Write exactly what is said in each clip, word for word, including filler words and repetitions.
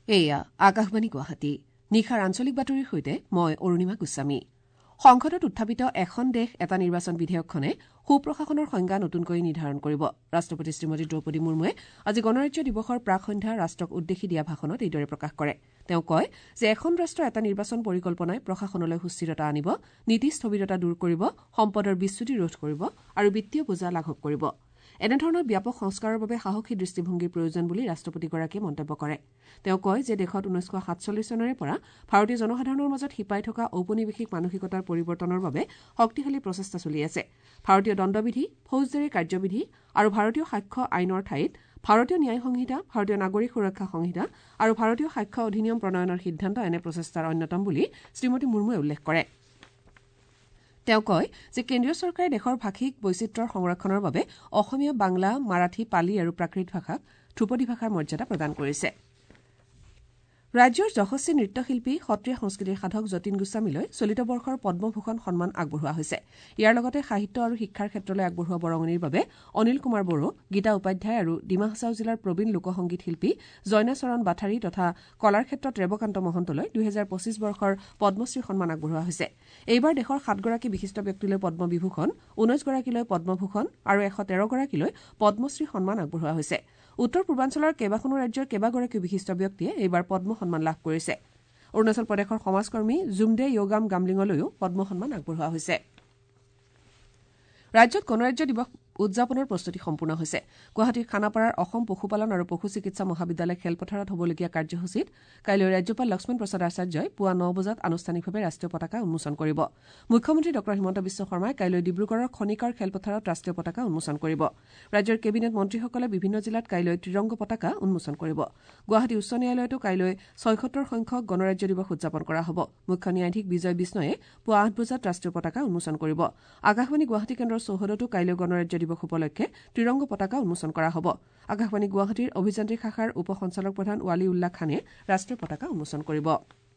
এয়া আকাশবাণী গুৱাহাটী নিশাৰ আঞ্চলিক বাতৰিৰ সৈতে মই অৰুণিমা গোস্বামী। সংসদত উত্থাপিত এখন দেশ এটা নিৰ্বাচন বিধেয়কখনে সুপ্ৰশাসনৰ সংজ্ঞা নতুনকৈ নিৰ্ধাৰণ কৰিব। ৰাষ্ট্ৰপতি শ্ৰীমতী দ্ৰৌপদী মুৰ্মুৱে আজি গণৰাজ্য দিৱসৰ প্ৰাক সন্ধ্যা ৰাষ্ট্ৰক উদ্দেশ্যি দিয়া ভাষণত এইদৰে প্ৰকাশ কৰে। তেওঁ কয় যে এখন ৰাষ্ট্ৰ এটা নিৰ্বাচন পৰিকল্পনাই প্ৰশাসনলৈ সুস্থিৰতা আনিব, নীতি স্থবিৰতা দূৰ কৰিব, সম্পদৰ বিচ্যুতি ৰোধ কৰিব আৰু বিত্তীয় বোজা লাঘৱ কৰিব। এনেধৰণৰ ব্যাপক সংস্কাৰৰ বাবে সাহসী দৃষ্টিভংগীৰ প্ৰয়োজন বুলি ৰাষ্ট্ৰপতিগৰাকীয়ে মন্তব্য কৰে। তেওঁ কয় যে দেশত ঊনৈছশ সাতচল্লিছ চনৰে পৰা ভাৰতীয় জনসাধাৰণৰ মাজত শিপাই থকা ঔপনিৱেশিক মানসিকতাৰ পৰিৱৰ্তনৰ বাবে শক্তিশালী প্ৰচেষ্টা চলি আছে। ভাৰতীয় দণ্ডবিধি, ফৌজদাৰী কাৰ্যবিধি আৰু ভাৰতীয় সাক্ষ্য আইনৰ ঠাইত ভাৰতীয় ন্যায় সংহিতা, ভাৰতীয় নাগৰিক সুৰক্ষা সংহিতা আৰু ভাৰতীয় সাক্ষ্য অধিনিয়ম প্ৰণয়নৰ সিদ্ধান্ত এনে প্ৰচেষ্টাৰ অন্যতম বুলি শ্ৰীমতী মুৰ্মুৱে উল্লেখ কৰে। তেওঁ কয় যে কেন্দ্ৰীয় চৰকাৰে দেশৰ ভাষিক বৈচিত্ৰ্যৰ সংৰক্ষণৰ বাবে অসমীয়া, বাংলা, মাৰাঠী, পালি আৰু প্ৰাকৃত ভাষাক ধ্ৰুপদী ভাষাৰ মৰ্যাদা প্ৰদান কৰিছে। ৰাজ্যৰ যশস্বী নৃত্যশিল্পী সত্ৰীয়া সংস্কৃতিৰ সাধক যতীন গোস্বামীলৈ চলিত বৰ্ষৰ পদ্মভূষণ সন্মান আগবঢ়োৱা হৈছে। ইয়াৰ লগতে সাহিত্য আৰু শিক্ষাৰ ক্ষেত্ৰলৈ আগবঢ়োৱা বৰঙণিৰ বাবে অনিল কুমাৰ বড়ো, গীতা উপাধ্যায় আৰু ডিমা হাছাও জিলাৰ প্ৰবীণ লোকসংগীত শিল্পী জইনাচৰণ বাথাৰী তথা কলাৰ ক্ষেত্ৰত ৰেৱকান্ত মহন্তলৈ দুহেজাৰ পঁচিছ বৰ্ষৰ পদ্মশ্ৰী সন্মান আগবঢ়োৱা হৈছে। এইবাৰ দেশৰ সাতগৰাকী বিশিষ্ট ব্যক্তিলৈ পদ্মবিভূষণ, ঊনৈছগৰাকীলৈ পদ্মভূষণ আৰু এশ তেৰগৰাকীলৈ পদ্মশ্ৰী সন্মান আগবঢ়োৱা হৈছে। উত্তৰ পূৰ্বাঞ্চলৰ কেইবাখনো ৰাজ্যৰ কেইবাগৰাকীও বিশিষ্ট ব্যক্তিয়ে এইবাৰ পদ্ম সন্মান লাভ কৰিছে। অৰুণাচল প্ৰদেশৰ সমাজকৰ্মী জুমদে য়োগাম গামলিঙলৈও পদ্ম সন্মান আগবঢ়োৱা হৈছে। ৰাজ্যত গণৰাজ্য দিৱস উদযাপনৰ প্ৰস্তুতি সম্পূৰ্ণ হৈছে। গুৱাহাটীৰ খানাপাৰাৰ অসম পশুপালন আৰু পশু চিকিৎসা মহাবিদ্যালয় খেলপথাৰত হ'বলগীয়া কাৰ্যসূচীত কাইলৈ ৰাজ্যপাল লক্ষ্মণ প্ৰসাদ আচাৰ্যই পুৱা ন বজাত আনুষ্ঠানিকভাৱে ৰাষ্ট্ৰীয় পতাকা উন্মোচন কৰিব। মুখ্যমন্ত্ৰী ডঃ হিমন্ত বিশ্ব শৰ্মাই কাইলৈ ডিব্ৰুগড়ৰ খনিকৰ খেলপথাৰত ৰাষ্ট্ৰীয় পতাকা উন্মোচন কৰিব। ৰাজ্যৰ কেবিনেট মন্ত্ৰীসকলে বিভিন্ন জিলাত কাইলৈ ত্ৰিৰংগ পতাকা উন্মোচন কৰিব। গুৱাহাটী উচ্চ ন্যায়ালয়তো কাইলৈ ছয়সত্তৰ সংখ্যক গণৰাজ্য দিৱস উদযাপন কৰা হ'ব। মুখ্য ন্যায়াধীশ বিজয় বিষ্ণয়ে পুৱা আঠ বজাত ৰাষ্ট্ৰীয় পতাকা উন্মোচন কৰিব। আকাশবাণী গুৱাহাটী কেন্দ্ৰৰ চৌহদতো কাইলৈ গণৰাজ্য দিৱস উপলক্ষে ত্ৰিৰংগ পতাকা উন্মোচন কৰা হ'ব। আকাশবাণী গুৱাহাটীৰ অভিযান্ত্ৰিক শাখাৰ উপ সঞ্চালক প্ৰধান ৱালি উল্লাহ খানে ৰাষ্ট্ৰীয় পতাকা উন্মোচন কৰিব।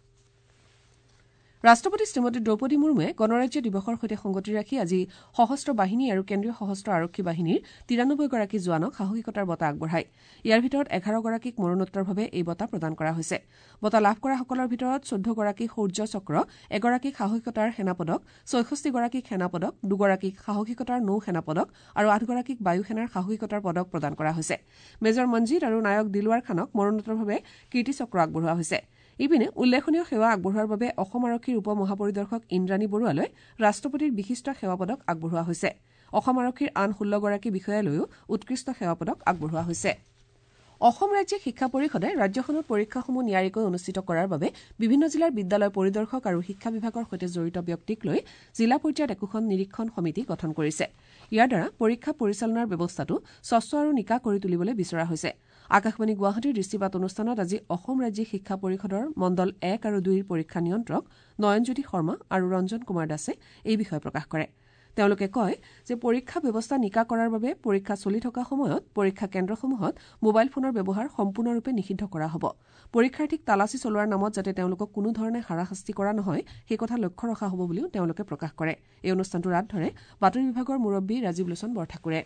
ৰাষ্ট্ৰপতি শ্ৰীমতী দ্ৰৌপদী মুৰ্মুৱে গণৰাজ্য দিৱসৰ সৈতে সংগতি ৰাখি আজি সশস্ত্ৰ বাহিনী আৰু কেন্দ্ৰীয় সশস্ত্ৰ আৰক্ষী বাহিনীৰ তিৰানব্বৈগৰাকী জোৱানক সাহসিকতাৰ বঁটা আগবঢ়ায়। ইয়াৰ ভিতৰত এঘাৰগৰাকীক মৰণোত্তৰভাৱে এই বঁটা প্ৰদান কৰা হৈছে। বঁটা লাভ কৰাসকলৰ ভিতৰত চৈধ্যগৰাকীক শৌৰ্য চক্ৰ, এগৰাকীক সাহসিকতাৰ সেনা পদক, ছয়ষষ্ঠিগৰাকীক সেনা পদক, দুগৰাকীক সাহসিকতাৰ নৌ সেনা পদক আৰু আঠগৰাকীক বায়ু সেনাৰ সাহসিকতাৰ পদক প্ৰদান কৰা হৈছে। মেজৰ মঞ্জিত আৰু নায়ক দিলৱাৰ খানক মৰণোত্তৰভাৱে কীৰ্তি চক্ৰ আগবঢ়োৱা হৈছে। ইপিনে উল্লেখনীয় সেৱা আগবঢ়োৱাৰ বাবে অসম আৰক্ষীৰ উপ মহাপৰিদৰ্শক ইন্দ্ৰাণী বৰুৱালৈ ৰাষ্ট্ৰপতিৰ বিশিষ্ট সেৱা পদক আগবঢ়োৱা হৈছে। অসম আৰক্ষীৰ আন ষোল্লগৰাকী বিষয়ালৈও উৎকৃষ্ট সেৱা পদক আগবঢ়োৱা হৈছে। অসম ৰাজ্যিক শিক্ষা পৰিষদে ৰাজ্যখনত পৰীক্ষাসমূহ নিয়াৰীকৈ অনুষ্ঠিত কৰাৰ বাবে বিভিন্ন জিলাৰ বিদ্যালয় পৰিদৰ্শক আৰু শিক্ষা বিভাগৰ সৈতে জড়িত ব্যক্তিক লৈ জিলা পৰ্যায়ত একোখন নিৰীক্ষণ সমিতি গঠন কৰিছে। ইয়াৰ দ্বাৰা পৰীক্ষা পৰিচালনাৰ ব্যৱস্থাটো স্বচ্ছ আৰু নিকা কৰি তুলিবলৈ বিচৰা হৈছে। আকাশবাণী গুৱাহাটীৰ দৃষ্টিপাত অনুষ্ঠানত আজি অসম ৰাজ্যিক শিক্ষা পৰিষদৰ মণ্ডল এক আৰু দুইৰ পৰীক্ষা নিয়ন্ত্ৰক নয়নজ্যোতি শৰ্মা আৰু ৰঞ্জন কুমাৰ দাসে এই বিষয়ে প্ৰকাশ কৰে। তেওঁলোকে কয় যে পৰীক্ষা ব্যৱস্থা নিকা কৰাৰ বাবে পৰীক্ষা চলি থকা সময়ত পৰীক্ষা কেন্দ্ৰসমূহত মোবাইল ফোনৰ ব্যৱহাৰ সম্পূৰ্ণৰূপে নিষিদ্ধ কৰা হ'ব। পৰীক্ষাৰ্থীক তালাচী চলোৱাৰ নামত যাতে তেওঁলোকক কোনো ধৰণে হাৰাশাস্তি কৰা নহয় সেই কথা লক্ষ্য ৰখা হ'ব বুলিও তেওঁলোকে প্ৰকাশ কৰে। এই অনুষ্ঠানটোৰ আঁত ধৰে বাতৰি বিভাগৰ মুৰব্বী ৰাজীৱ লোচন বৰঠাকুৰে।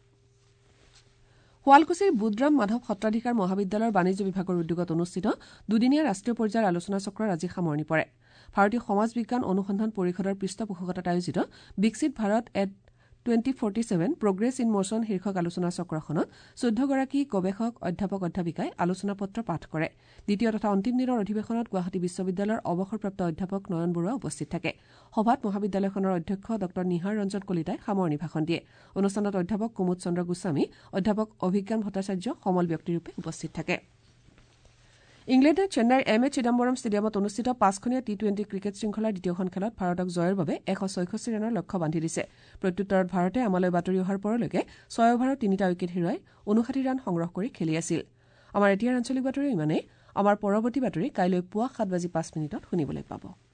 শুৱালকুছিৰ বুধৰাম মাধৱ সত্ৰাধিকাৰ মহাবিদ্যালয়ৰ বাণিজ্য বিভাগৰ উদ্যোগত অনুষ্ঠিত দুদিনীয়া ৰাষ্ট্ৰীয় পৰ্যায়ৰ আলোচনা চক্ৰৰ আজি সামৰণি পৰে। ভাৰতীয় সমাজ বিজ্ঞান অনুসন্ধান পৰিষদৰ পৃষ্ঠপোষকতাত আয়োজিত বিকশিত ভাৰত at twenty forty seven progress in motion শীৰ্ষক আলোচনা চক্ৰখনত চৈধ্যগৰাকী গৱেষক অধ্যাপক অধ্যাপিকাই আলোচনা পত্ৰ পাঠ কৰে। দ্বিতীয় তথা অন্তিম দিনৰ অধিৱেশনত গুৱাহাটী বিশ্ববিদ্যালয়ৰ অৱসৰপ্ৰাপ্ত অধ্যাপক নয়ন বৰুৱা উপস্থিত থাকে। সভাত মহাবিদ্যালয়খনৰ অধ্যক্ষ ডঃ নিহাৰ ৰঞ্জন কলিতাই সামৰণি ভাষণ দিয়ে। অনুষ্ঠানত অধ্যাপক কুমুদ চন্দ্ৰ গোস্বামী, অধ্যাপক অভিজ্ঞান ভট্টাচাৰ্য সমল ব্যক্তিৰূপে উপস্থিত থাকে। ইংলেণ্ডৰ চেন্নাইৰ এম এ চিদাম্বৰম ষ্টেডিয়ামত অনুষ্ঠিত পাঁচখনীয়া টি টুৱেণ্টি ক্ৰিকেট শৃংখলাৰ দ্বিতীয়খন খেলত ভাৰতক জয়ৰ বাবে এশ ছয়ষষ্ঠি ৰানৰ লক্ষ্য বান্ধি দিছে। প্ৰত্যুত্তৰত ভাৰতে আমালৈ বাতৰি অহাৰ পৰলৈকে ছয় অভাৰত তিনিটা উইকেট হেৰুৱাই ঊনষাঠি ৰান সংগ্ৰহ কৰি খেলি আছিল। আমাৰ এতিয়াৰ আঞ্চলিক বাতৰি ইমানেই। আমাৰ পৰৱৰ্তী বাতৰি কাইলৈ পুৱা সাত বাজি পাঁচ মিনিটত শুনিবলৈ পাব।